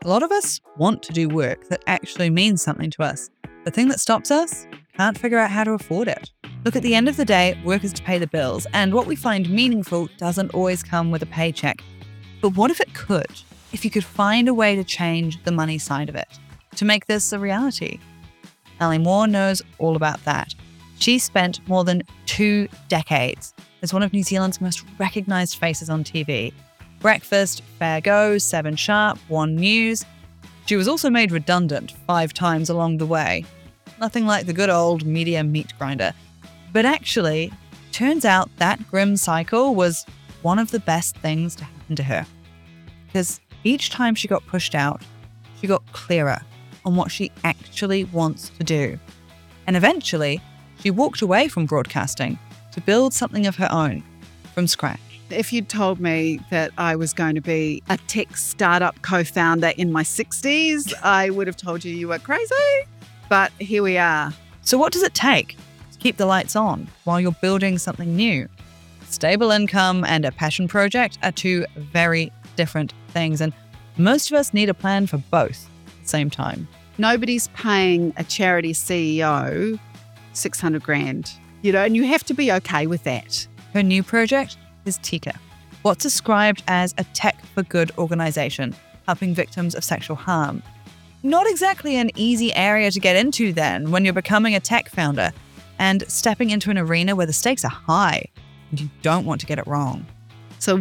A lot of us want to do work that actually means something to us. The thing that stops us, can't figure out how to afford it. Look, at the end of the day, work is to pay the bills, and what we find meaningful doesn't always come with a paycheck. But what if it could? If you could find a way to change the money side of it, to make this a reality? Ali Moore knows all about that. She spent more than 2 decades as one of New Zealand's most recognised faces on TV. Breakfast, Fair Go, 7 Sharp, One News. She was also made redundant 5 times along the way. Nothing like the good old media meat grinder. But actually, turns out that grim cycle was one of the best things to happen to her. Because each time she got pushed out, she got clearer on what she actually wants to do. And eventually, she walked away from broadcasting to build something of her own from scratch. If you'd told me that I was going to be a tech startup co-founder in my 60s, I would have told you were crazy. But here we are. So what does it take to keep the lights on while you're building something new? Stable income and a passion project are 2 very different things, and most of us need a plan for both at the same time. Nobody's paying a charity CEO 600 grand, and you have to be okay with that. Her new project is Tika, what's described as a tech for good organisation, helping victims of sexual harm. Not exactly an easy area to get into then when you're becoming a tech founder and stepping into an arena where the stakes are high and you don't want to get it wrong. So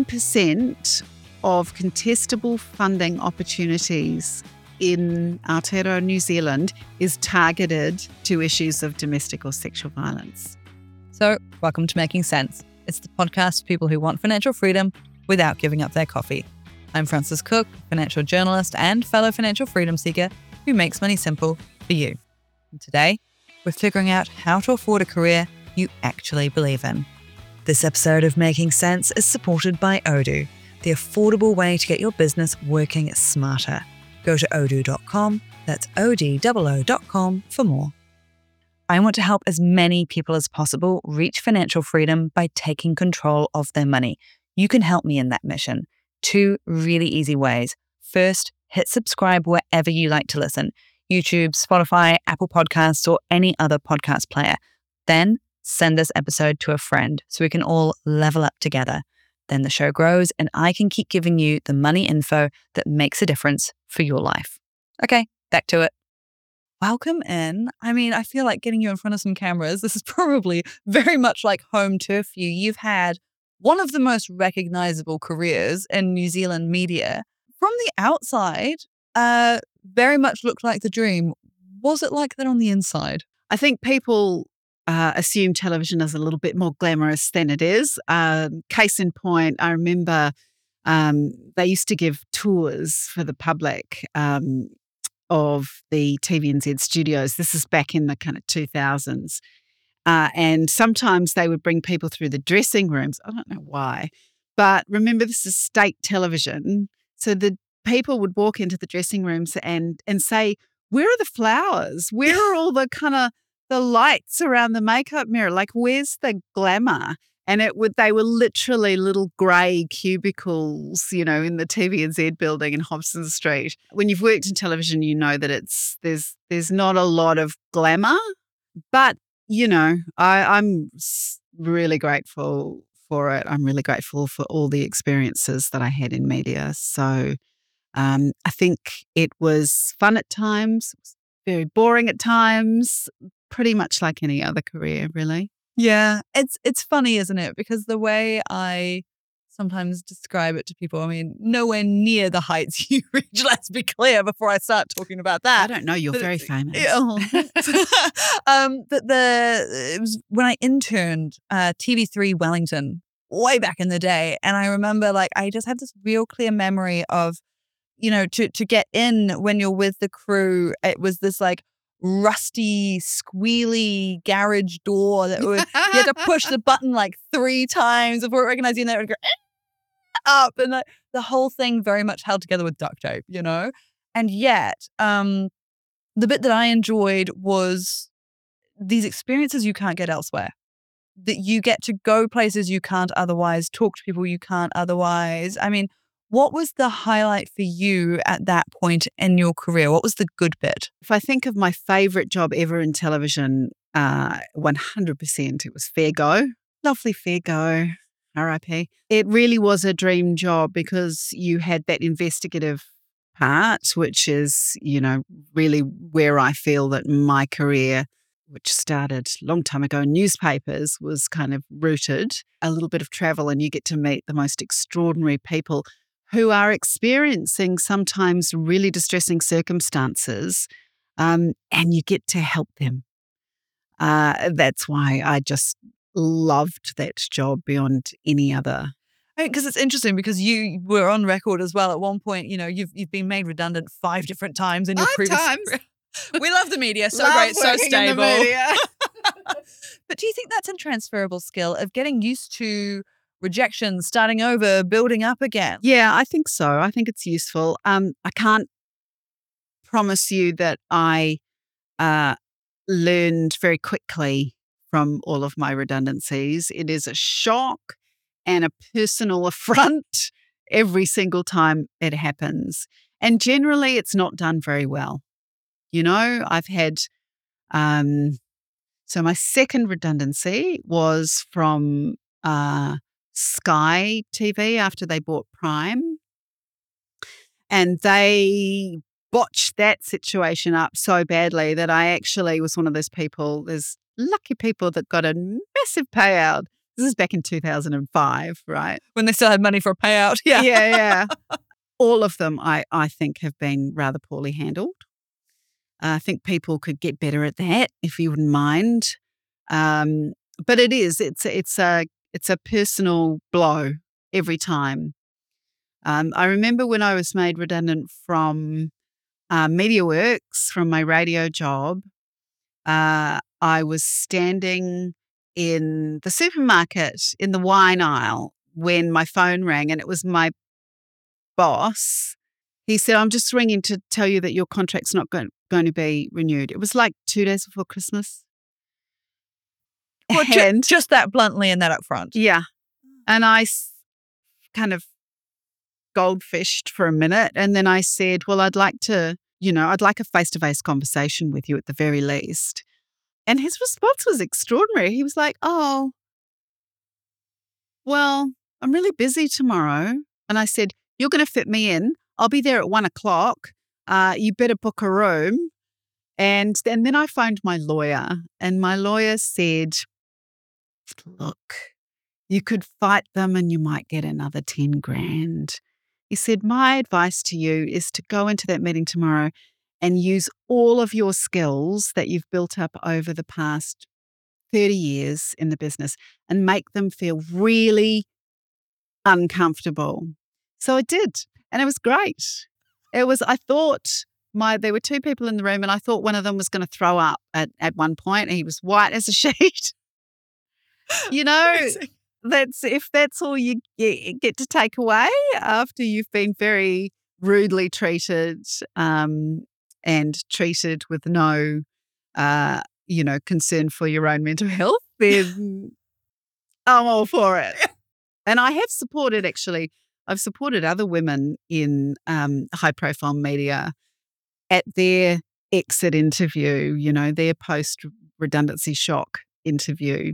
1% of contestable funding opportunities in Aotearoa, New Zealand is targeted to issues of domestic or sexual violence. So welcome to Making Sense. It's the podcast for people who want financial freedom without giving up their coffee. I'm Frances Cook, financial journalist and fellow financial freedom seeker who makes money simple for you. And today, we're figuring out how to afford a career you actually believe in. This episode of Making Sense is supported by Odoo, the affordable way to get your business working smarter. Go to odoo.com, that's odoo.com for more. I want to help as many people as possible reach financial freedom by taking control of their money. You can help me in that mission. 2 really easy ways. First, hit subscribe wherever you like to listen. YouTube, Spotify, Apple Podcasts, or any other podcast player. Then send this episode to a friend so we can all level up together. Then the show grows and I can keep giving you the money info that makes a difference for your life. Okay, back to it. Welcome in. I feel like getting you in front of some cameras. This is probably very much like home turf for you. You've had one of the most recognizable careers in New Zealand media. From the outside, very much looked like the dream. Was it like that on the inside? I think people assume television is a little bit more glamorous than it is. Case in point, I remember they used to give tours for the public of the TVNZ studios. This is back in the kind of 2000s. And sometimes they would bring people through the dressing rooms. I don't know why. But remember, this is state television. So the people would walk into the dressing rooms and say, where are the flowers? Where are all the kind of the lights around the makeup mirror? Like, where's the glamour? And they were literally little grey cubicles, in the TVNZ building in Hobson Street. When you've worked in television, you know that there's not a lot of glamour. But, I'm really grateful for it. I'm really grateful for all the experiences that I had in media. So I think it was fun at times, very boring at times, pretty much like any other career, really. Yeah, it's funny, isn't it? Because the way I sometimes describe it to people, nowhere near the heights you reach, let's be clear, before I start talking about that. I don't know, you're very famous. It was when I interned TV3 Wellington way back in the day. And I remember I just had this real clear memory of, to get in when you're with the crew, it was this rusty, squealy garage door that you had to push the button 3 times before it recognized you, and it would go up, and the whole thing very much held together with duct tape, And yet, the bit that I enjoyed was these experiences you can't get elsewhere. That you get to go places you can't otherwise, talk to people you can't otherwise. What was the highlight for you at that point in your career? What was the good bit? If I think of my favourite job ever in television, 100% it was Fair Go. Lovely Fair Go, RIP. It really was a dream job because you had that investigative part, which is, really where I feel that my career, which started a long time ago in newspapers, was kind of rooted. A little bit of travel and you get to meet the most extraordinary people who are experiencing sometimes really distressing circumstances, and you get to help them. That's why I just loved that job beyond any other. Because it's interesting because you were on record as well at one point, you've been made redundant 5 different times in your 5 previous times? career. We love the media, so Love great, so working in the stable. media. But do you think that's a transferable skill of getting used to rejection, starting over, building up again? Yeah, I think so. I think it's useful. I can't promise you that I learned very quickly from all of my redundancies. It is a shock and a personal affront every single time it happens. And generally, it's not done very well. I've had, so my second redundancy was from Sky TV after they bought Prime. And they botched that situation up so badly that I actually was one of those people, there's lucky people that got a massive payout. This is back in 2005, right? When they still had money for a payout. Yeah. Yeah. All of them, I think, have been rather poorly handled. I think people could get better at that, if you wouldn't mind. But it's a personal blow every time. I remember when I was made redundant from MediaWorks, from my radio job, I was standing in the supermarket in the wine aisle when my phone rang, and it was my boss. He said, "I'm just ringing to tell you that your contract's not going to be renewed." It was like 2 days before Christmas. Well, And just that bluntly and that up front. yeah. And I kind of goldfished for a minute. And then I said, well, I'd like a face-to-face conversation with you at the very least. And his response was extraordinary. He was like, "Oh, well, I'm really busy tomorrow." And I said, "You're going to fit me in. I'll be there at 1:00. You better book a room." And then I phoned my lawyer, and my lawyer said, "Look, you could fight them and you might get another 10 grand. He said, "My advice to you is to go into that meeting tomorrow and use all of your skills that you've built up over the past 30 years in the business and make them feel really uncomfortable." So I did. And it was great. I thought there were 2 people in the room and I thought one of them was going to throw up at one point. He was white as a sheet. Amazing. If that's all you get to take away after you've been very rudely treated and treated with no, concern for your own mental health, then I'm all for it. And I have supported, actually, I've supported other women in high-profile media at their exit interview, their post-redundancy shock interview.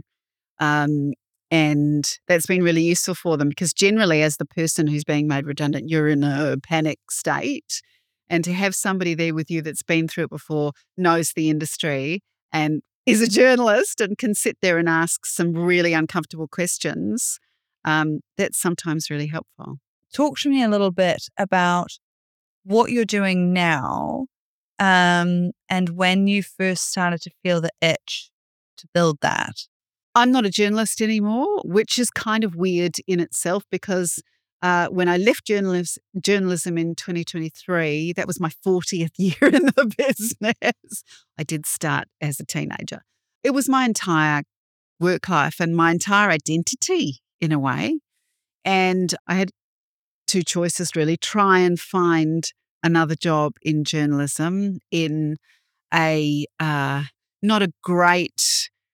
And that's been really useful for them because generally as the person who's being made redundant, you're in a panic state. And to have somebody there with you that's been through it before, knows the industry and is a journalist and can sit there and ask some really uncomfortable questions, that's sometimes really helpful. Talk to me a little bit about what you're doing now and when you first started to feel the itch to build that. I'm not a journalist anymore, which is kind of weird in itself because when I left journalism in 2023, that was my 40th year in the business. I did start as a teenager. It was my entire work life and my entire identity in a way. And I had 2 choices really: try and find another job in journalism in a not a great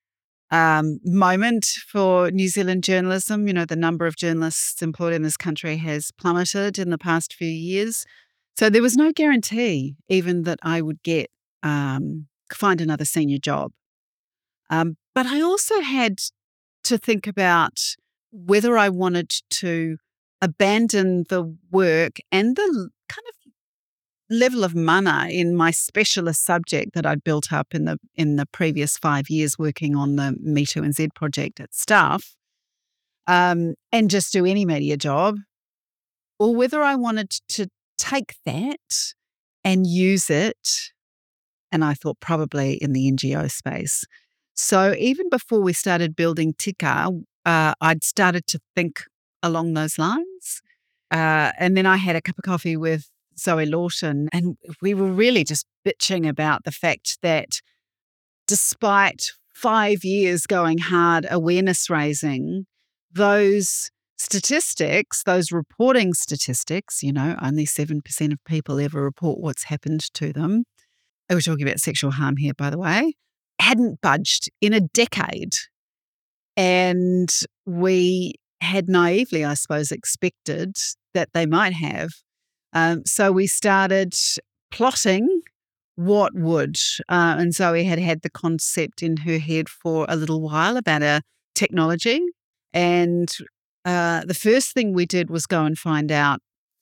moment for New Zealand journalism. You know, the number of journalists employed in this country has plummeted in the past few years. So there was no guarantee even that I would find another senior job. But I also had to think about whether I wanted to abandon the work and the kind of level of mana in my specialist subject that I'd built up in the previous 5 years working on the Me2NZ project at Stuff, and just do any media job, or whether I wanted to take that and use it, and I thought probably in the NGO space. So even before we started building Tika, I'd started to think along those lines. And then I had a cup of coffee with Zoe Lawton, and we were really just bitching about the fact that despite 5 years going hard awareness raising, those statistics, those reporting statistics, only 7% of people ever report what's happened to them. We're talking about sexual harm here, by the way, hadn't budged in a decade. And we had naively, I suppose, expected that they might have. So we started plotting what would. And Zoe had the concept in her head for a little while about a technology. And the first thing we did was go and find out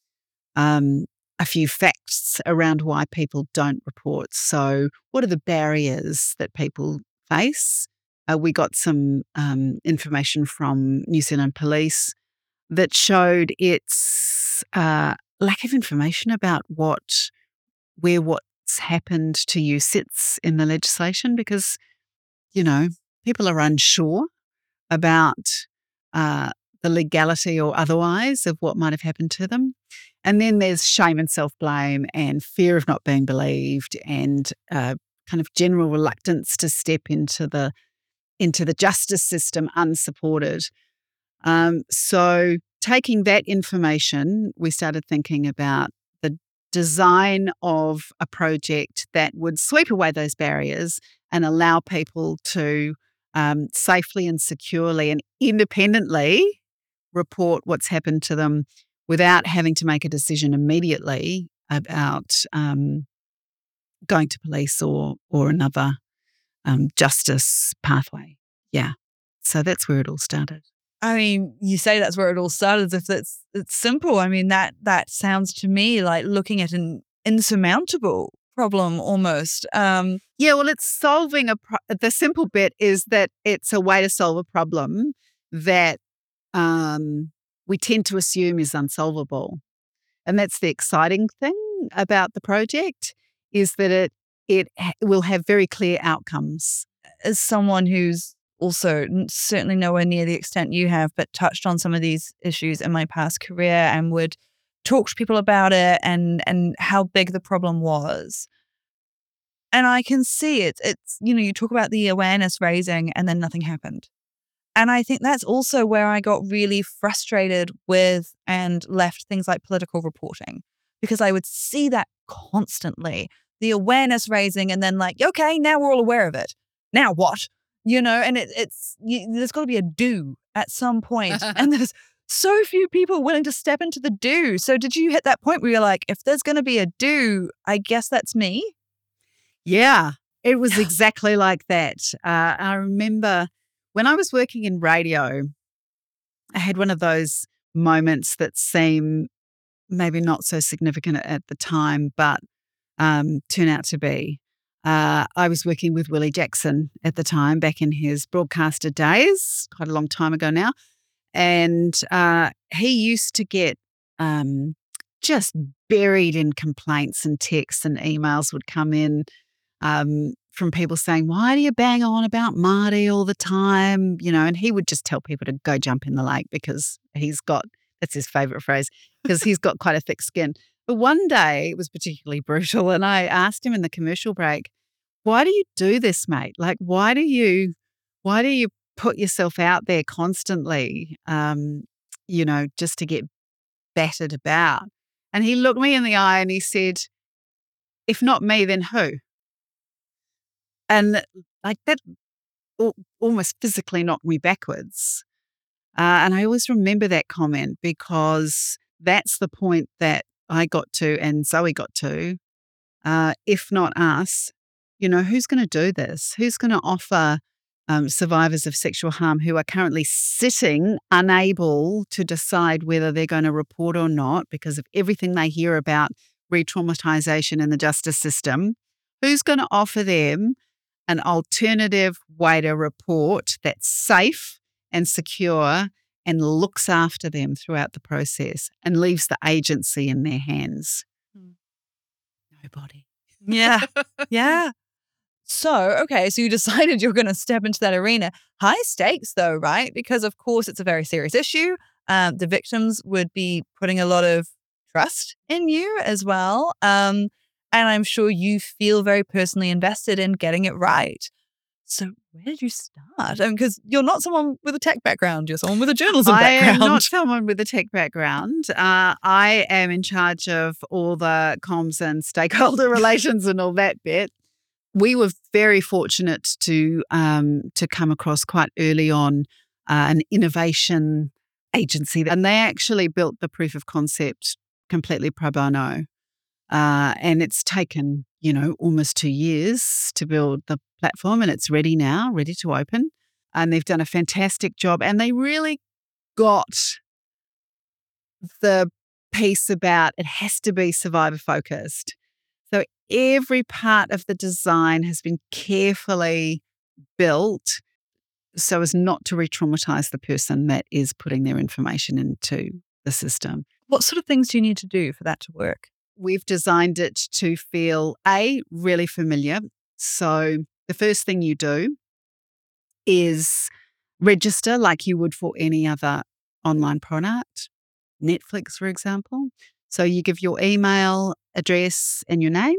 a few facts around why people don't report. So what are the barriers that people face? We got some information from New Zealand Police that showed its lack of information about what's happened to you sits in the legislation because, people are unsure about the legality or otherwise of what might have happened to them. And then there's shame and self-blame and fear of not being believed and kind of general reluctance to step into the justice system unsupported. So taking that information, we started thinking about the design of a project that would sweep away those barriers and allow people to safely and securely and independently report what's happened to them without having to make a decision immediately about going to police or another justice pathway. Yeah. So that's where it all started. I mean, you say that's where it all started as if it's simple. I mean, that sounds to me like looking at an insurmountable problem almost. Yeah, well, it's solving the simple bit is that it's a way to solve a problem that we tend to assume is unsolvable. And that's the exciting thing about the project is that it will have very clear outcomes. As someone who's also certainly nowhere near the extent you have, but touched on some of these issues in my past career and would talk to people about it and how big the problem was. And I can see it's you talk about the awareness raising and then nothing happened. And I think that's also where I got really frustrated with and left things like political reporting, because I would see that constantly, the awareness raising and then like, okay, now we're all aware of it. Now what? And there's got to be a do at some point. And there's so few people willing to step into the do. So did you hit that point where you're like, if there's going to be a do, I guess that's me? Yeah, it was exactly like that. I remember when I was working in radio, I had one of those moments that seem maybe not so significant at the time, but turn out to be. I was working with Willie Jackson at the time, back in his broadcaster days, quite a long time ago now. And he used to get just buried in complaints and texts and emails would come in from people saying, why do you bang on about Māori all the time? And he would just tell people to go jump in the lake because that's his favourite phrase, because he's got quite a thick skin. But one day it was particularly brutal and I asked him in the commercial break, why do you do this, mate? Like, why do you put yourself out there constantly, just to get battered about? And he looked me in the eye and he said, if not me, then who? And like that almost physically knocked me backwards. And I always remember that comment because that's the point that I got to and Zoe got to. If not us, who's going to do this? Who's going to offer survivors of sexual harm who are currently sitting unable to decide whether they're going to report or not because of everything they hear about re-traumatization in the justice system? Who's going to offer them an alternative way to report that's safe and secure and looks after them throughout the process and leaves the agency in their hands? Nobody. Yeah. Yeah. So you decided you're going to step into that arena. High stakes though, right? Because of course it's a very serious issue. The victims would be putting a lot of trust in you as well. And I'm sure you feel very personally invested in getting it right. So where did you start? Because you're not someone with a tech background. You're someone with a journalism background. I am not someone with a tech background. I am in charge of all the comms and stakeholder relations and all that bit. We were very fortunate to come across quite early on an innovation agency, and they actually built the proof of concept completely pro bono. And it's taken, almost 2 years to build the platform, and it's ready now, ready to open. And they've done a fantastic job, and they really got the piece about it has to be survivor focused. So every part of the design has been carefully built so as not to re-traumatize the person that is putting their information into the system. What sort of things do you need to do for that to work? We've designed it to feel, really familiar. So the first thing you do is register like you would for any other online product, Netflix, for example. So you give your email address and your name,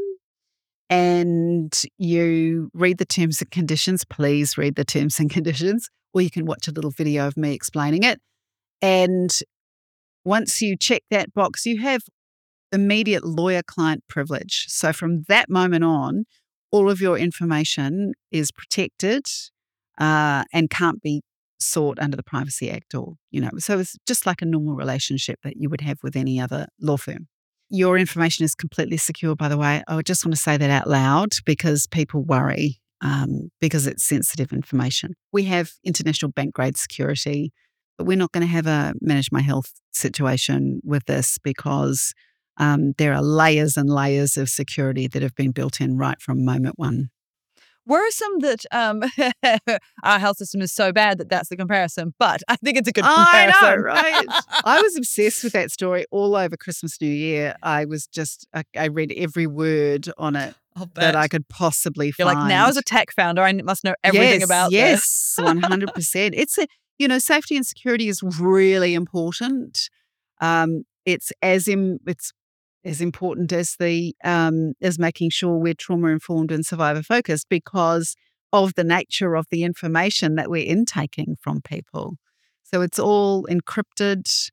and you read the terms and conditions. Please read the terms and conditions, or you can watch a little video of me explaining it. And once you check that box, you have immediate lawyer-client privilege. So from that moment on, all of your information is protected and can't be sought under the Privacy Act so it's just like a normal relationship that you would have with any other law firm. Your information is completely secure, by the way. I just want to say that out loud because people worry because it's sensitive information. We have international bank grade security, but we're not going to have a manage my health situation with this because there are layers and layers of security that have been built in right from moment one. Worrisome that our health system is so bad that that's the comparison, but I think it's a good comparison. I know, right? I was obsessed with that story all over Christmas, New Year. I read every word on it that I could possibly find. You're like, now as a tech founder, I must know everything about this. Yes, 100%. It's safety and security is really important. It's as important as as making sure we're trauma informed and survivor focused because of the nature of the information that we're intaking from people. So it's all encrypted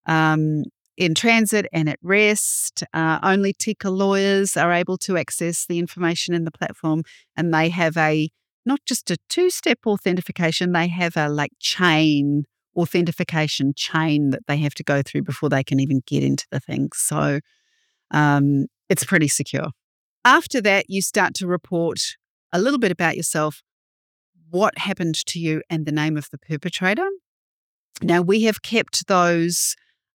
in transit and at rest. Only TICA lawyers are able to access the information in the platform, and they have not just a two-step authentication, they have a authentication chain that they have to go through before they can even get into the thing. So it's pretty secure. After that, you start to report a little bit about yourself, what happened to you and the name of the perpetrator. Now, we have kept those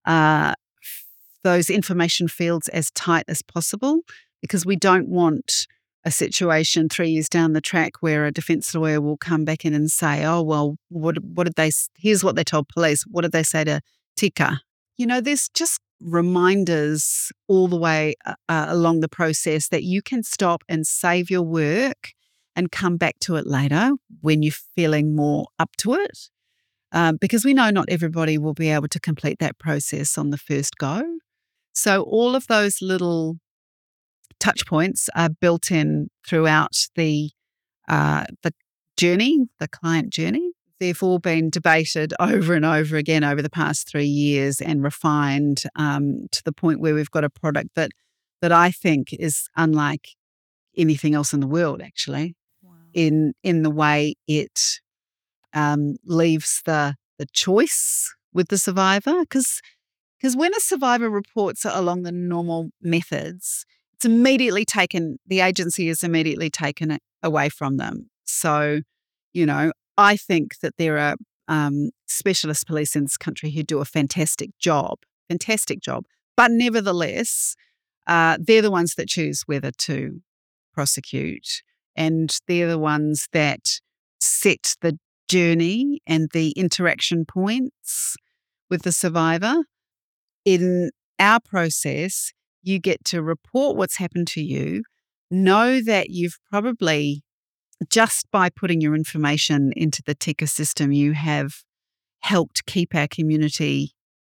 information fields as tight as possible because we don't want a situation 3 years down the track where a defense lawyer will come back in and say, oh, well, what did they, here's what they told police. What did they say to TICA? There's just reminders all the way along the process that you can stop and save your work and come back to it later when you're feeling more up to it. Because we know not everybody will be able to complete that process on the first go. So all of those little touch points are built in throughout the journey, the client journey. They've all been debated over and over again over the past 3 years and refined to the point where we've got a product that I think is unlike anything else in the world, actually. Wow. in the way it leaves the choice with the survivor. Because when a survivor reports along the normal methods, it's immediately taken, the agency is immediately taken away from them. So, I think that there are specialist police in this country who do a fantastic job. But nevertheless, they're the ones that choose whether to prosecute, and they're the ones that set the journey and the interaction points with the survivor. In our process, you get to report what's happened to you, know that you've probably, just by putting your information into the TICA system, you have helped keep our community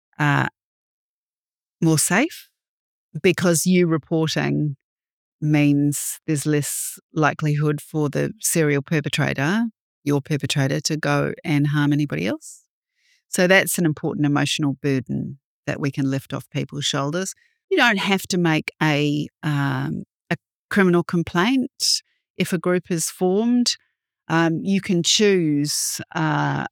more safe, because you reporting means there's less likelihood for the serial perpetrator, your perpetrator, to go and harm anybody else. So that's an important emotional burden that we can lift off people's shoulders. You don't have to make a criminal complaint if a group is formed. You can choose a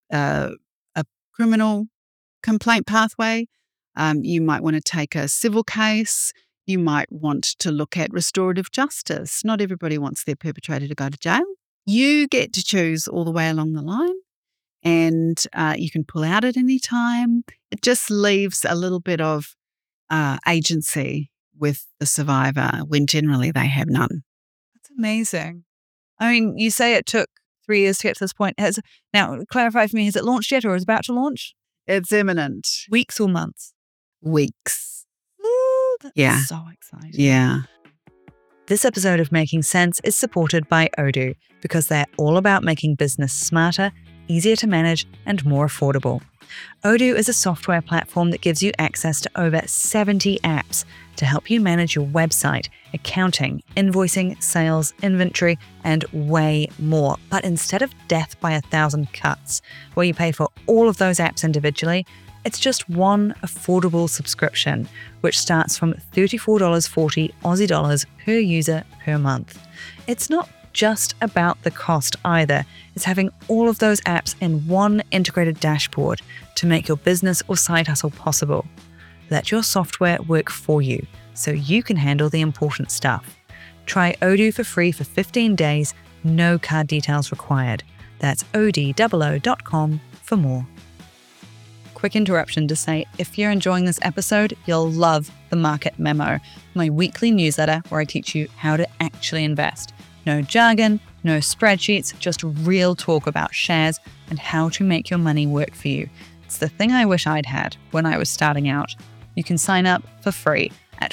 criminal complaint pathway. You might want to take a civil case. You might want to look at restorative justice. Not everybody wants their perpetrator to go to jail. You get to choose all the way along the line, and you can pull out at any time. It just leaves a little bit of agency with the survivor when generally they have none. That's amazing. I mean, you say it took 3 years to get to this point. Now, clarify for me, has it launched yet or is about to launch? It's imminent. Weeks or months? Weeks. Ooh, that's Yeah. so exciting. Yeah. This episode of Making Sense is supported by Odoo, because they're all about making business smarter, easier to manage, and more affordable. Odoo is a software platform that gives you access to over 70 apps to help you manage your website, accounting, invoicing, sales, inventory, and way more. But instead of death by 1,000 cuts, where you pay for all of those apps individually, it's just one affordable subscription, which starts from $34.40 Aussie dollars per user per month. It's not just about the cost either. It's having all of those apps in one integrated dashboard to make your business or side hustle possible. Let your software work for you so you can handle the important stuff. Try Odoo for free for 15 days, no card details required. That's odoo.com for more. Quick interruption to say, if you're enjoying this episode, you'll love the Market Memo, my weekly newsletter where I teach you how to actually invest. No jargon, no spreadsheets, just real talk about shares and how to make your money work for you. It's the thing I wish I'd had when I was starting out. You can sign up for free at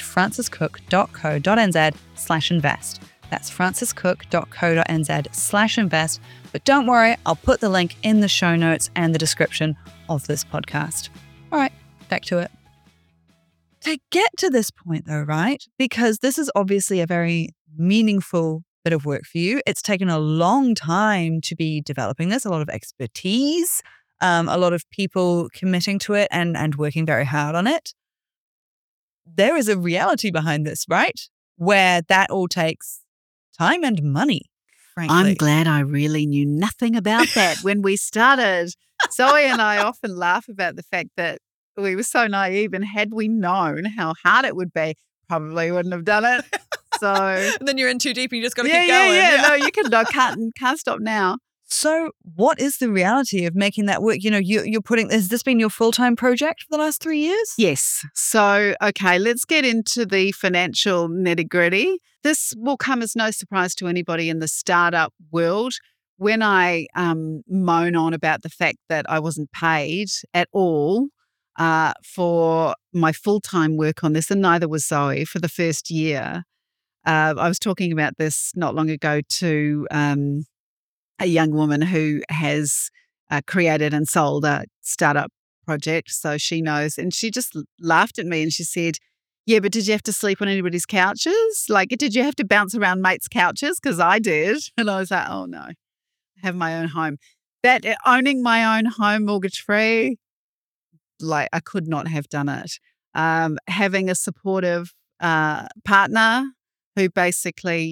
franciscook.co.nz/invest. That's franciscook.co.nz/invest. But don't worry, I'll put the link in the show notes and the description of this podcast. All right, back to it. To get to this point though, right? Because this is obviously a very meaningful bit of work for you. It's taken a long time to be developing this, a lot of expertise, a lot of people committing to it and working very hard on it. There is a reality behind this, right? Where that all takes time and money, frankly. I'm glad I really knew nothing about that when we started. Zoe and I often laugh about the fact that we were so naive, and had we known how hard it would be, probably wouldn't have done it. So and then you're in too deep and you just got to keep going. Yeah. No, you can't stop now. So what is the reality of making that work? You know, you're putting, has this been your full-time project for the last 3 years? Yes. So, okay, let's get into the financial nitty-gritty. This will come as no surprise to anybody in the startup world. When I moan on about the fact that I wasn't paid at all for my full-time work on this, and neither was Zoe for the first year, I was talking about this not long ago to a young woman who has created and sold a startup project, so she knows. And she just laughed at me and she said, yeah, but did you have to sleep on anybody's couches? Like, did you have to bounce around mates' couches? Because I did. And I was like, oh, no, I have my own home. That owning my own home mortgage-free, like, I could not have done it. Having a supportive partner who basically,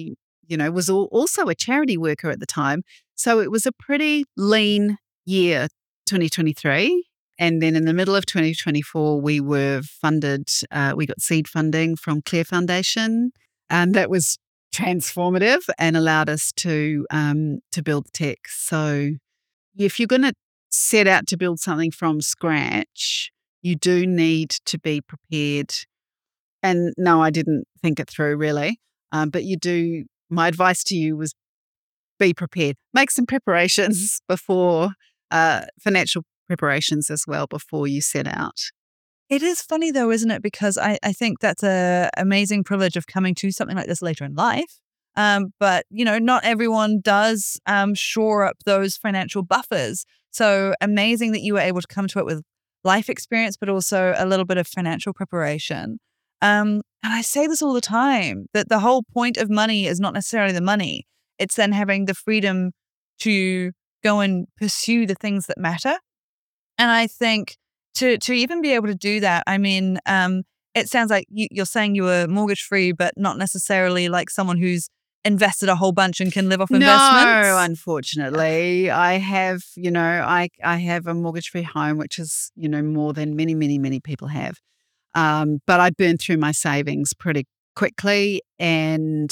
was also a charity worker at the time. So it was a pretty lean year, 2023. And then in the middle of 2024, we were funded, we got seed funding from Clare Foundation, and that was transformative and allowed us to build tech. So if you're going to set out to build something from scratch, you do need to be prepared. And no, I didn't think it through really, but you do. My advice to you was be prepared. Make some preparations before, financial preparations as well before you set out. It is funny though, isn't it? Because I think that's a amazing privilege of coming to something like this later in life. But, not everyone does shore up those financial buffers. So amazing that you were able to come to it with life experience, but also a little bit of financial preparation. And I say this all the time, that the whole point of money is not necessarily the money. It's then having the freedom to go and pursue the things that matter. And I think to even be able to do that, I mean, it sounds like you're saying you were mortgage free, but not necessarily like someone who's invested a whole bunch and can live off investments. No, unfortunately, I have, I have a mortgage-free home, which is, more than many, many, many people have. But I burned through my savings pretty quickly, and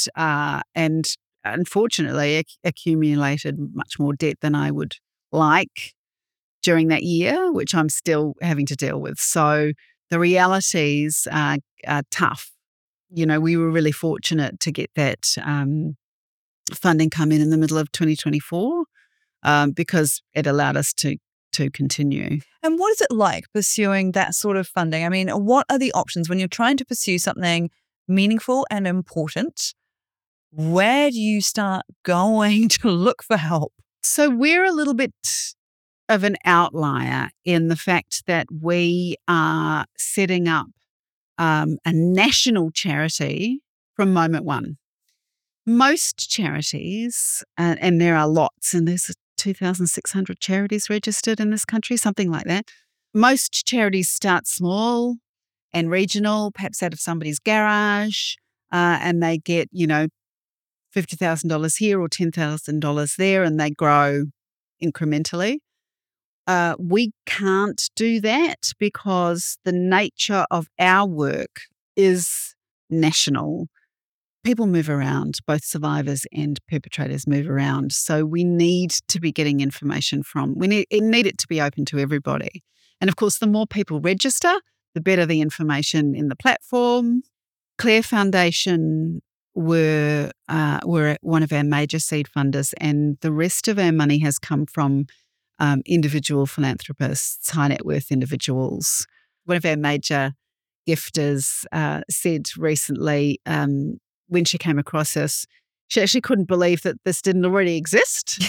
unfortunately accumulated much more debt than I would like during that year, which I'm still having to deal with. So the realities are tough. We were really fortunate to get that funding come in the middle of 2024 because it allowed us to continue. And what is it like pursuing that sort of funding? I mean, what are the options when you're trying to pursue something meaningful and important? Where do you start going to look for help? So we're a little bit of an outlier in the fact that we are setting up a national charity from moment one. Most charities, and there are lots, and there's 2,600 charities registered in this country, something like that. Most charities start small and regional, perhaps out of somebody's garage, and they get, $50,000 here or $10,000 there, and they grow incrementally. We can't do that because the nature of our work is national. People move around, both survivors and perpetrators move around. So we need to be getting information we need it to be open to everybody. And of course, the more people register, the better the information in the platform. Clare Foundation were one of our major seed funders, and the rest of our money has come from individual philanthropists, high net worth individuals. One of our major gifters said recently, when she came across us, she actually couldn't believe that this didn't already exist.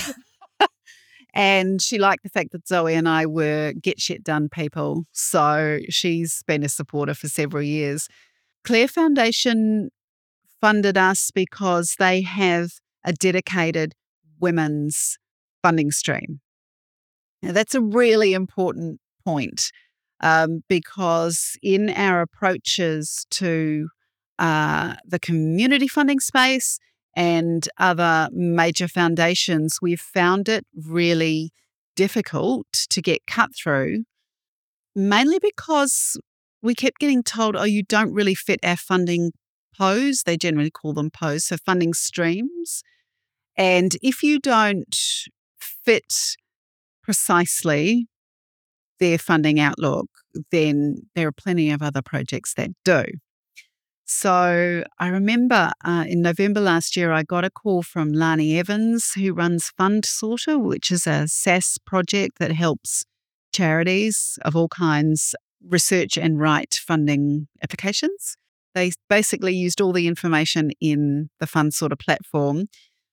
And she liked the fact that Zoe and I were get shit done people. So she's been a supporter for several years. Clare Foundation funded us because they have a dedicated women's funding stream. Now, that's a really important point because in our approaches to the community funding space and other major foundations, we've found it really difficult to get cut through, mainly because we kept getting told, you don't really fit our funding pose. They generally call them pose, so funding streams. And if you don't fit precisely their funding outlook, then there are plenty of other projects that do. So I remember in November last year, I got a call from Lani Evans, who runs Fund Sorter, which is a SaaS project that helps charities of all kinds research and write funding applications. They basically used all the information in the Fund Sorter platform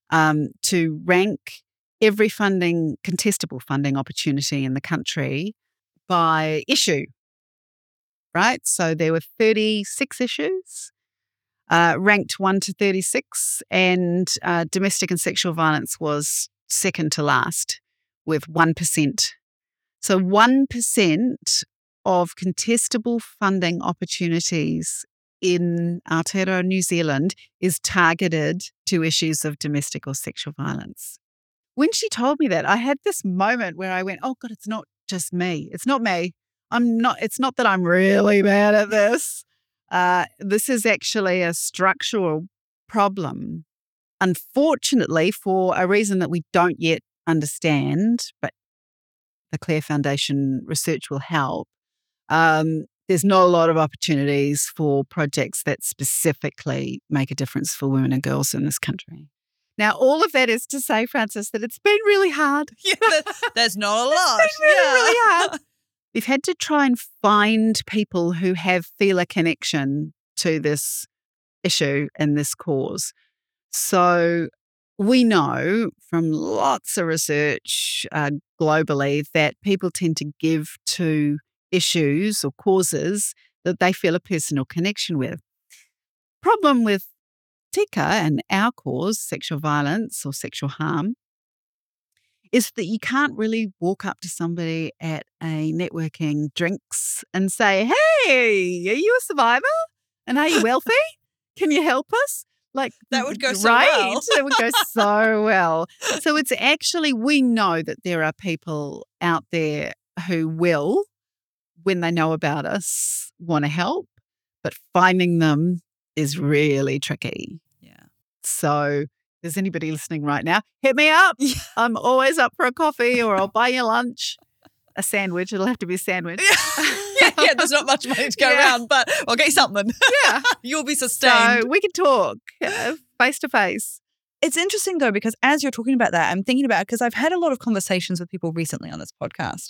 to rank every contestable funding opportunity in the country by issue. Right? So there were 36 issues, ranked 1 to 36, and domestic and sexual violence was second to last with 1%. So 1% of contestable funding opportunities in Aotearoa, New Zealand, is targeted to issues of domestic or sexual violence. When she told me that, I had this moment where I went, oh God, it's not just me. It's not me. It's not that I'm really bad at this. This is actually a structural problem. Unfortunately, for a reason that we don't yet understand, but the Clare Foundation research will help, there's not a lot of opportunities for projects that specifically make a difference for women and girls in this country. Now, all of that is to say, Frances, that it's been really hard. Yeah, there's not a lot. It's been really hard. We've had to try and find people who feel a connection to this issue and this cause. So we know from lots of research globally that people tend to give to issues or causes that they feel a personal connection with. Problem with Tika and our cause, sexual violence or sexual harm, is that you can't really walk up to somebody at a networking drinks and say, hey, are you a survivor? And are you wealthy? Can you help us? Like that would go so well. That would go so well. So it's actually, we know that there are people out there who will, when they know about us, want to help, but finding them is really tricky. Yeah. So if there's anybody listening right now, hit me up. Yeah. I'm always up for a coffee, or I'll buy you lunch, a sandwich. It'll have to be a sandwich. Yeah, there's not much money to go around, but I'll get you something. Yeah. You'll be sustained. So we can talk face to face. It's interesting though, because as you're talking about that, I'm thinking about it because I've had a lot of conversations with people recently on this podcast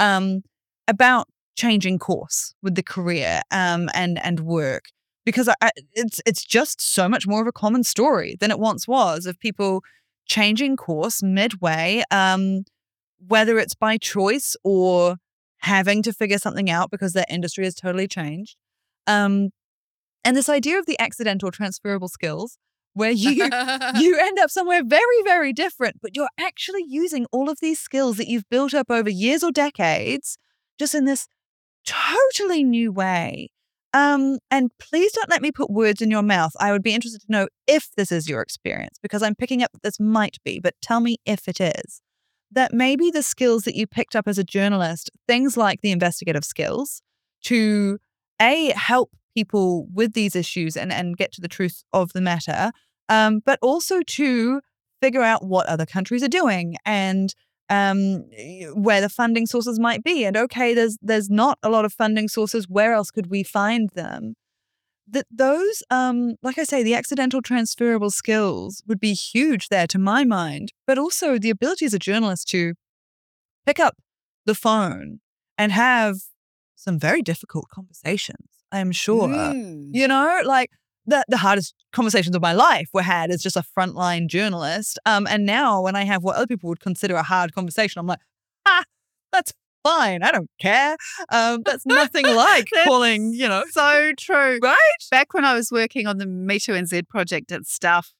about changing course with the career and work, because it's just so much more of a common story than it once was of people changing course midway, whether it's by choice or having to figure something out because their industry has totally changed. And this idea of the accidental transferable skills, where you end up somewhere very, very different, but you're actually using all of these skills that you've built up over years or decades just in this totally new way. And please don't let me put words in your mouth. I would be interested to know if this is your experience, because I'm picking up that this might be, but tell me if it is. That maybe the skills that you picked up as a journalist, things like the investigative skills to help people with these issues and get to the truth of the matter, but also to figure out what other countries are doing and where the funding sources might be. And okay, there's not a lot of funding sources. Where else could we find them? That those, like I say, the accidental transferable skills would be huge there to my mind, but also the ability as a journalist to pick up the phone and have some very difficult conversations, I'm sure. You know, like the hardest conversations of my life were had as just a frontline journalist. And now when I have what other people would consider a hard conversation, I'm like, that's fine. I don't care. That's nothing like calling, So true. Right? Back when I was working on the Me Too NZ project at Stuff,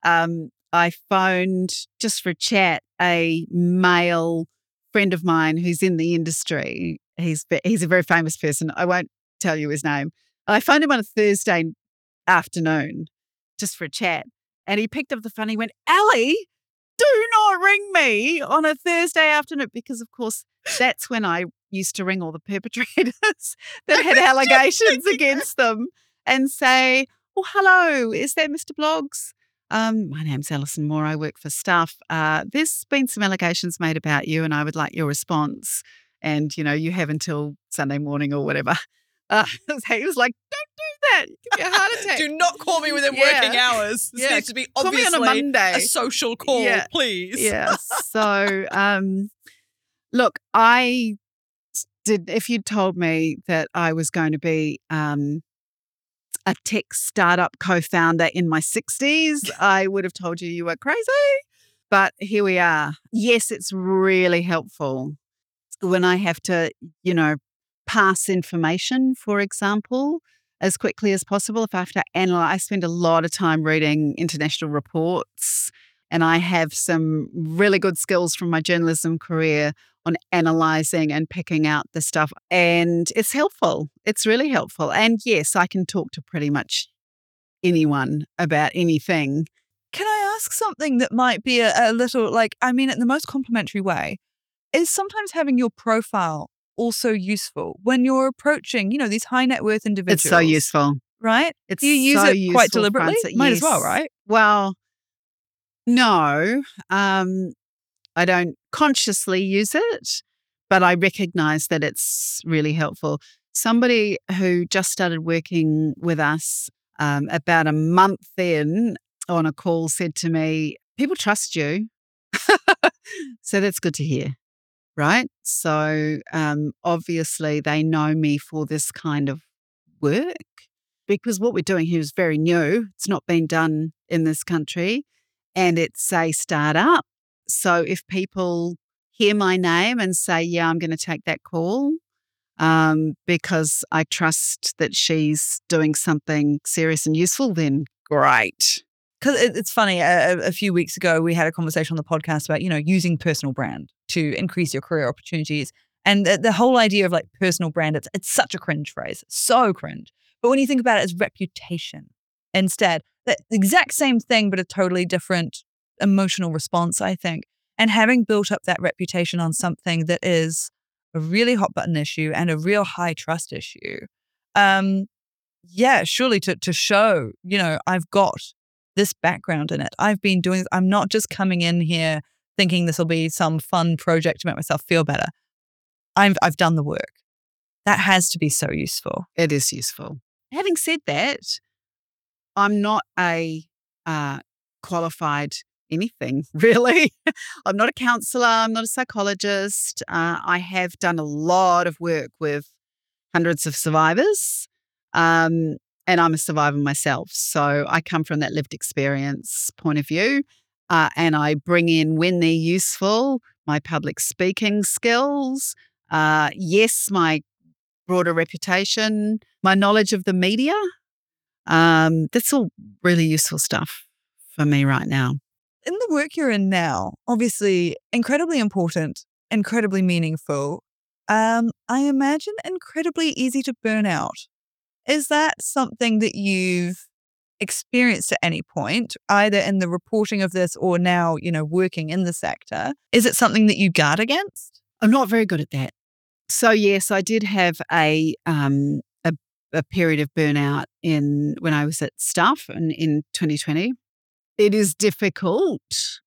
I phoned just for a chat a male friend of mine who's in the industry. He's a very famous person. I won't tell you his name. I phoned him on a Thursday afternoon just for a chat, and he picked up the phone. He went, "Ellie, do not ring me on a Thursday afternoon," because of course that's when I used to ring all the perpetrators that had allegations against them and say, "Oh, hello, is that Mr. Blogs? My name's Alison Moore. I work for Stuff. There's been some allegations made about you, and I would like your response. And, you have until Sunday morning or whatever." He was like, "Don't do that. Give me a heart attack." Do not call me within working hours. This needs to be obviously call me on a Monday. A social call, please. Yeah. So, look, I did. If you'd told me that I was going to be a tech startup co-founder in my 60s, I would have told you were crazy. But here we are. Yes, it's really helpful when I have to, pass information, for example, as quickly as possible. If I have to analyze, I spend a lot of time reading international reports And I have some really good skills from my journalism career on analysing and picking out the stuff. And it's helpful. It's really helpful. And yes, I can talk to pretty much anyone about anything. Can I ask something that might be a little like, I mean, in the most complimentary way, is sometimes having your profile also useful when you're approaching, these high net worth individuals? It's so useful. Right? It's Do you use so it quite useful, deliberately? Frances. Might as Yes. well, right? Well, no. I don't consciously use it, but I recognize that it's really helpful. Somebody who just started working with us about a month in on a call said to me, people trust you. So that's good to hear, right? So obviously they know me for this kind of work because what we're doing here is very new. It's not been done in this country and it's a startup. So if people hear my name and say, yeah, I'm going to take that call because I trust that she's doing something serious and useful, then great. Because it's funny, a few weeks ago, we had a conversation on the podcast about, using personal brand to increase your career opportunities. And the whole idea of like personal brand, it's such a cringe phrase, so cringe. But when you think about it as reputation instead, the exact same thing, but a totally different emotional response, I think. And having built up that reputation on something that is a really hot button issue and a real high trust issue, surely to show, I've got this background in it. I've been doing this. I'm not just coming in here thinking this will be some fun project to make myself feel better. I've done the work. That has to be so useful. It is useful. Having said that, I'm not a qualified anything, really. I'm not a counsellor. I'm not a psychologist. I have done a lot of work with hundreds of survivors, and I'm a survivor myself. So I come from that lived experience point of view, and I bring in, when they're useful, my public speaking skills, yes, my broader reputation, my knowledge of the media. That's all really useful stuff for me right now. In the work you're in now, obviously incredibly important, incredibly meaningful. I imagine incredibly easy to burn out. Is that something that you've experienced at any point, either in the reporting of this or now, working in the sector? Is it something that you guard against? I'm not very good at that. So yes, I did have a period of burnout when I was at Stuff in 2020. It is difficult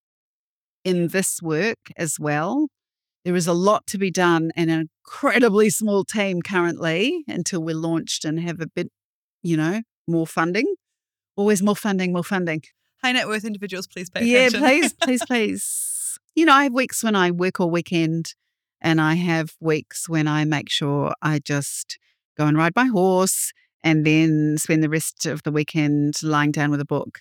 in this work as well. There is a lot to be done and an incredibly small team currently until we're launched and have a bit, more funding. Always more funding, more funding. High net worth individuals, please pay attention. Yeah, please. I have weeks when I work all weekend and I have weeks when I make sure I just go and ride my horse and then spend the rest of the weekend lying down with a book.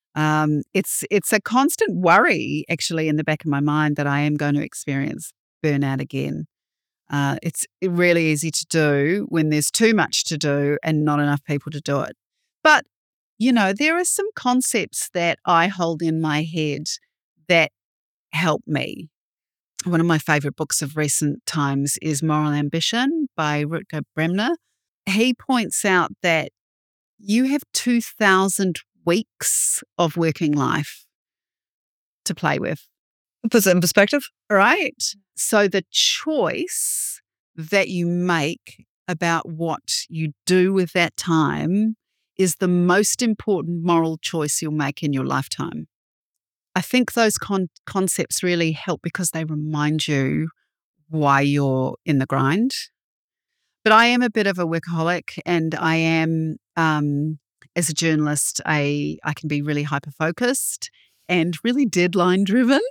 It's a constant worry actually in the back of my mind that I am going to experience burnout again. It's really easy to do when there's too much to do and not enough people to do it. But, there are some concepts that I hold in my head that help me. One of my favorite books of recent times is Moral Ambition by Rutger Bremner. He points out that you have 2,000 weeks of working life to play with. Puts it in perspective. Right? So the choice that you make about what you do with that time is the most important moral choice you'll make in your lifetime. I think those concepts really help because they remind you why you're in the grind. But I am a bit of a workaholic and I am, as a journalist, I can be really hyper-focused and really deadline-driven.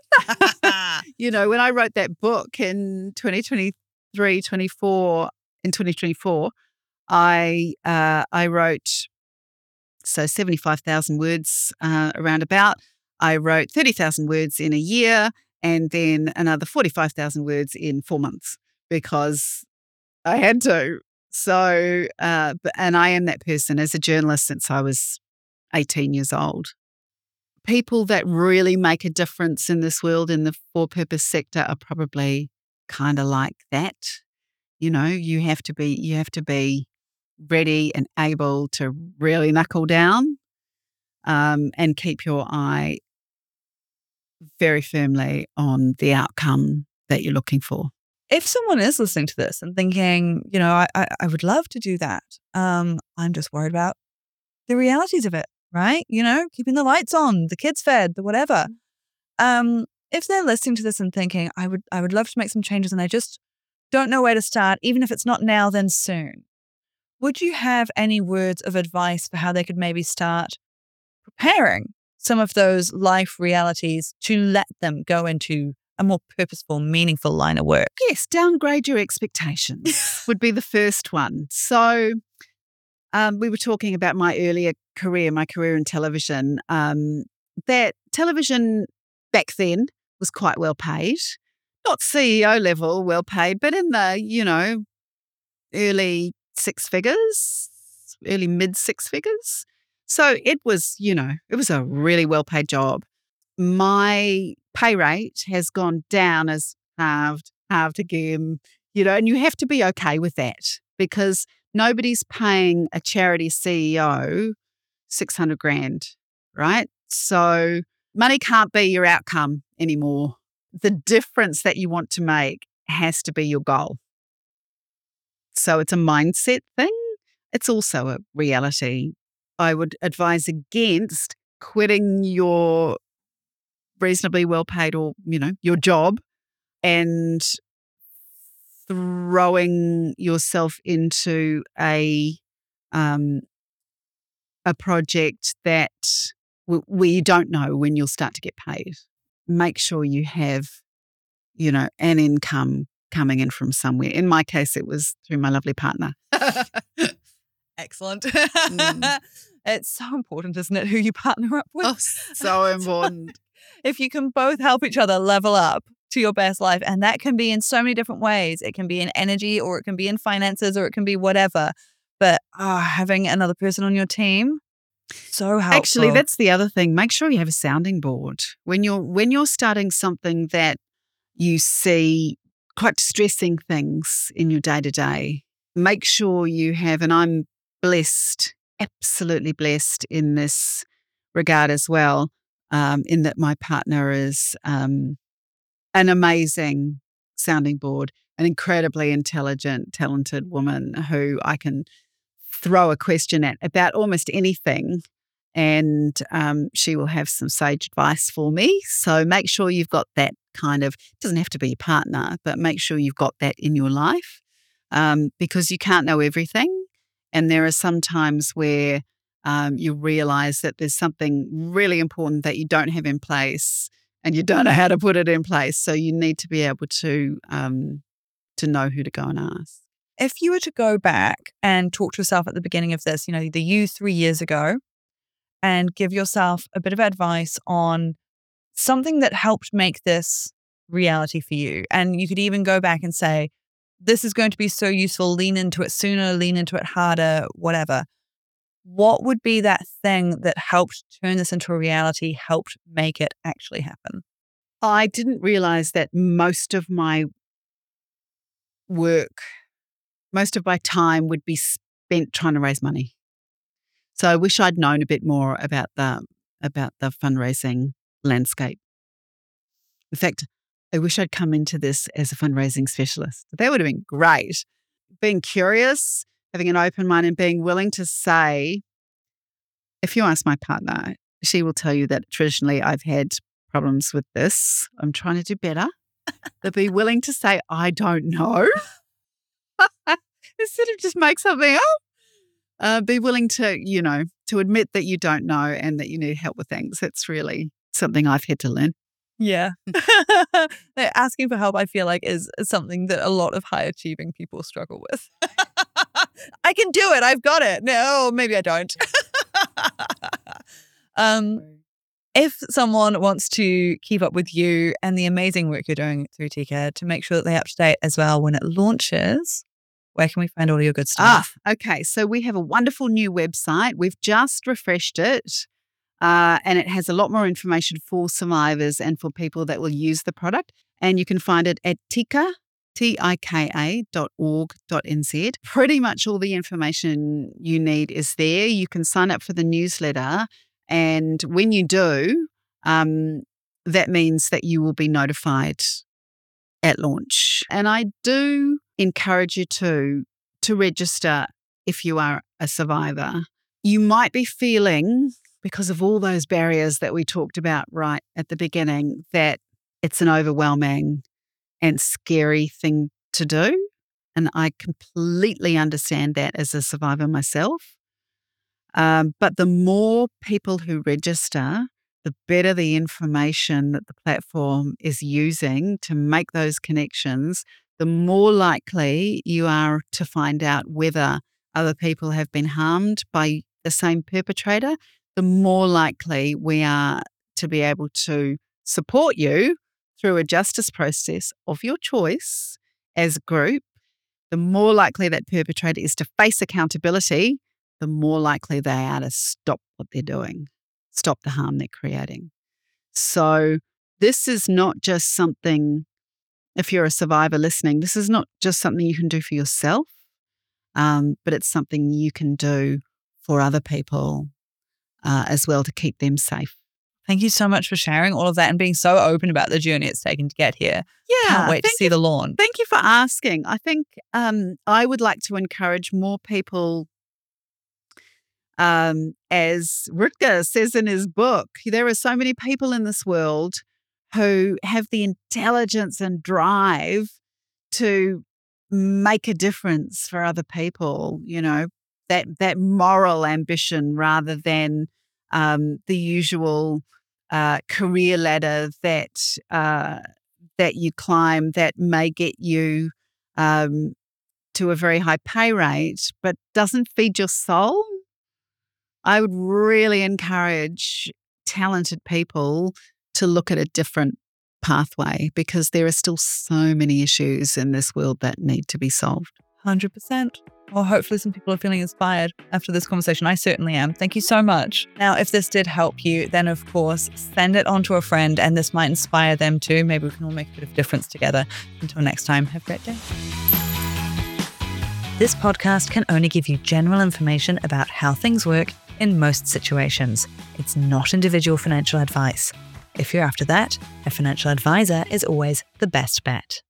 When I wrote that book in 2024, I wrote 75,000 words around about. I wrote 30,000 words in a year and then another 45,000 words in 4 months because I had to. So, and I am that person as a journalist since I was 18 years old. people that really make a difference in this world in the for-purpose sector are probably kind of like that. You know, you have to be ready and able to really knuckle down and keep your eye very firmly on the outcome that you're looking for. If someone is listening to this and thinking, I would love to do that, I'm just worried about the realities of it, right? Keeping the lights on, the kids fed, the whatever. If they're listening to this and thinking, I would love to make some changes and I just don't know where to start, even if it's not now, then soon. Would you have any words of advice for how they could maybe start preparing some of those life realities to let them go into a more purposeful, meaningful line of work? Yes, downgrade your expectations would be the first one. So we were talking about my earlier career, my career in television. That television back then was quite well paid. Not CEO level well paid, but in the, early mid six figures. So it was, it was a really well paid job. My pay rate has gone down as halved again, and you have to be okay with that because nobody's paying a charity CEO 600 grand, right? So money can't be your outcome anymore. The difference that you want to make has to be your goal. So it's a mindset thing. It's also a reality. I would advise against quitting your reasonably well paid or, your job and throwing yourself into a project that where you don't know when you'll start to get paid. Make sure you have, an income coming in from somewhere. In my case, it was through my lovely partner. Excellent. It's so important, isn't it, who you partner up with? Oh, so important. If you can both help each other level up to your best life, and that can be in so many different ways. It can be in energy or it can be in finances or it can be whatever. But having another person on your team, so helpful. Actually, that's the other thing. Make sure you have a sounding board. When you're starting something that you see quite distressing things in your day-to-day, make sure you have, and I'm blessed, absolutely blessed in this regard as well, in that my partner is an amazing sounding board, an incredibly intelligent, talented woman who I can throw a question at about almost anything and she will have some sage advice for me. So make sure you've got that kind of, it doesn't have to be your partner, but make sure you've got that in your life because you can't know everything. And there are some times where you realize that there's something really important that you don't have in place and you don't know how to put it in place. So you need to be able to know who to go and ask. If you were to go back and talk to yourself at the beginning of this, the you 3 years ago, and give yourself a bit of advice on something that helped make this reality for you. And you could even go back and say, this is going to be so useful, lean into it sooner, lean into it harder, whatever. What would be that thing that helped turn this into a reality, helped make it actually happen? I didn't realize that most of my work, most of my time would be spent trying to raise money. So I wish I'd known a bit more about the fundraising landscape. In fact, I wish I'd come into this as a fundraising specialist. That would have been great. Being curious, having an open mind and being willing to say, if you ask my partner, she will tell you that traditionally I've had problems with this. I'm trying to do better. But be willing to say, I don't know. Instead of just make something up. Be willing to, to admit that you don't know and that you need help with things. That's really something I've had to learn. Yeah. Asking for help, I feel like, is something that a lot of high achieving people struggle with. I can do it. I've got it. No, maybe I don't. If someone wants to keep up with you and the amazing work you're doing through TCAD to make sure that they're up to date as well when it launches, where can we find all your good stuff? Okay. So we have a wonderful new website. We've just refreshed it. And it has a lot more information for survivors and for people that will use the product. And you can find it at tika.org.nz. Pretty much all the information you need is there. You can sign up for the newsletter. And when you do, that means that you will be notified at launch. And I do encourage you to register if you are a survivor. You might be feeling, because of all those barriers that we talked about right at the beginning, that it's an overwhelming and scary thing to do. And I completely understand that as a survivor myself. But the more people who register, the better the information that the platform is using to make those connections, the more likely you are to find out whether other people have been harmed by the same perpetrator, the more likely we are to be able to support you through a justice process of your choice as a group. The more likely that perpetrator is to face accountability, the more likely they are to stop what they're doing, stop the harm they're creating. So this is not just something, if you're a survivor listening, this is not just something you can do for yourself, but it's something you can do for other people as well to keep them safe. Thank you so much for sharing all of that and being so open about the journey it's taken to get here. Yeah. Can't wait to see the launch. Thank you for asking. I think I would like to encourage more people, as Rutger says in his book, there are so many people in this world who have the intelligence and drive to make a difference for other people, that moral ambition rather than the usual career ladder that you climb that may get you to a very high pay rate but doesn't feed your soul. I would really encourage talented people to look at a different pathway because there are still so many issues in this world that need to be solved. 100%. Well, hopefully some people are feeling inspired after this conversation. I certainly am. Thank you so much. Now, if this did help you, then of course, send it on to a friend and this might inspire them too. Maybe we can all make a bit of difference together. Until next time, have a great day. This podcast can only give you general information about how things work in most situations. It's not individual financial advice. If you're after that, a financial advisor is always the best bet.